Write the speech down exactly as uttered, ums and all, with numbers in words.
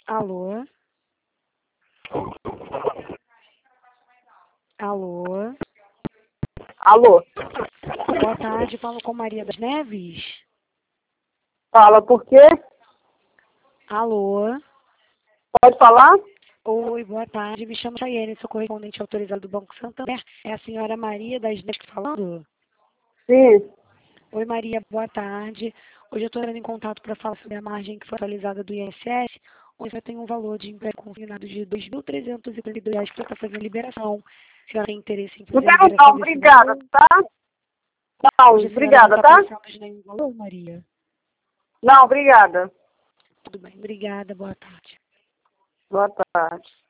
Alô? Alô? Alô? Boa tarde, falo com Maria das Neves. Fala por quê? Alô? Pode falar? Oi, boa tarde. Me chamo Chayene, sou correspondente autorizado do Banco Santander. É a senhora Maria das Neves falando? Sim. Oi, Maria, boa tarde. Hoje eu estou entrando em contato para falar sobre a margem que foi atualizada do I N S S, onde você tem um valor de empréstimo consignado de dois mil trezentos e trinta e dois reais que está fazendo liberação. Se a senhora tem interesse em Não fazer a quero liberação não, desse obrigada, valor, tá? Não, hoje a senhora não obrigada, está tá? pensando em nenhum valor, Maria? Não, obrigada. Tudo bem, obrigada, boa tarde. Boa tarde.